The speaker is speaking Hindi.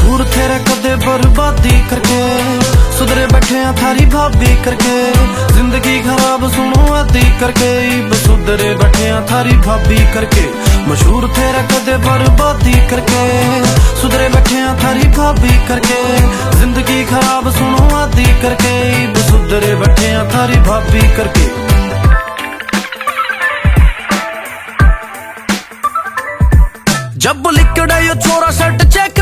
मशहूर तेरे कदे बर्बादी करके, सुधरे बैठे हैं थारी भाभी करके, जिंदगी खराब सुनो आदि करके, सुधरे बैठे हैं थारी भाभी करके। मशहूर तेरे कदे बर्बादी करके, सुधरे बैठे हैं थारी भाभी करके, जिंदगी खराब सुनो आदि करके, सुधरे बैठे हैं थारी भाभी करके। जब लिक्विड है यो छोरा शर्ट चेक